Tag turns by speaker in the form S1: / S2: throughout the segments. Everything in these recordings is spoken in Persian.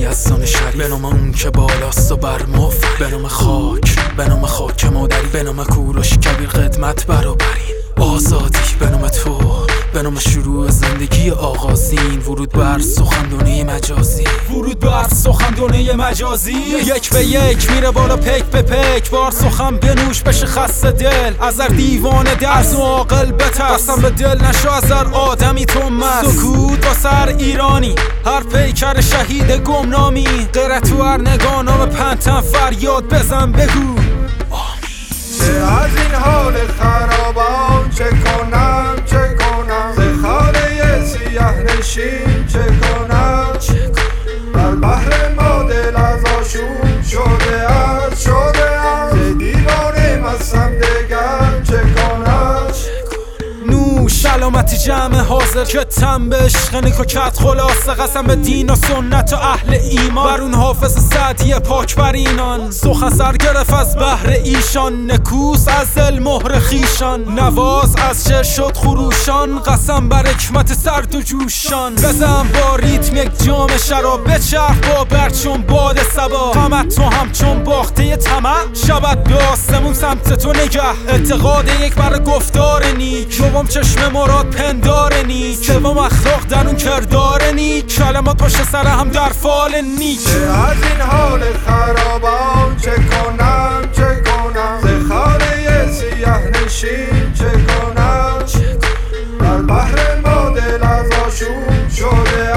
S1: یزدان شریف، به نام اون که بالاست و بر مفت، به نام خاک، به نام خاک مادری، به نام کوروش کبیر قدمت برابرین، آزادی به نام تو، به نام شروع زندگی آغازین، ورود بر سخنرانی مجازی، ورود بر سخنرانی مجازی، یک به یک میره بالا پک به پک، بار سخن بنوش بشه خسته دل، ازر دیوانه درس و عاقل بترس، قسم به دل نشو ازر آدمی تو مست، سکوت با سر ایرانی، هر پیکر شهید گمنامی، غیرت و هر نگاه به پنتن فریاد بزن بگو
S2: چه از این حال خرابان چه کنم ز خانه سیاه نشین چه کنم بر بحر ما دل از آشوب شده ز دیوانه مستم دگر چه کنم
S1: سلامتی جمع حاضر که تن به عشق نیکوکت خلاصه، قسم به دین و سنت و اهل ایمان، بر اون حافظ سعدی پاک بر اینان، سخن سر گرفت از بحر ایشان، نکوس از دل مهر خیشان، نواز از چه شد خروشان، قسم بر حکمت سرد و جوشان، بزن با ریتم یک جام شراب، بچرخ با برچون باد صبا، غمت تو همچون باخته طمع شود به آسمون سمت تو نگه، اعتقاد یک بر گفتار نیک، دوم چشم مراد پندار نیک، سوم اخلاق در اون کردار نیک، کلمات پشت سر هم در فال نیک.
S2: چه از این حال خرابان چه کنم ز خانه سیاه نشین چه کنم بر بحر ما دل از آشوب شده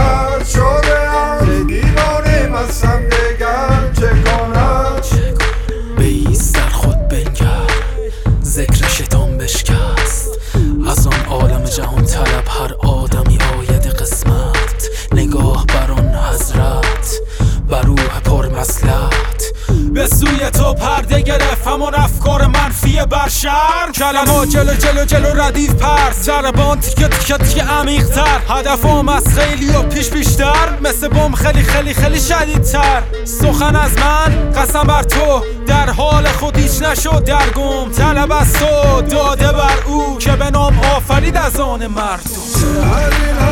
S2: ز دیوانه مستم دگر چه کنم
S1: بیست در خود بنگر ذکر شیطان بشکست، از آن عالم جهان طلب هر آدمی آید قسمت، نگاه بر آن حضرت بر روح پر مصلحت، به سوی تو پرده گرفت همون افکار منفی بر شهر، کلمات جلو ردیف پرس، ضربان تیکه عمیق تر، هدفم از خیلی و پیشتر، مثل بم خیلی شدیدتر، سخن از من قسم بر تو در حال خود هیچ نشد درگم، طلب از تو داده بر او که به نام آفرید از آن مردم.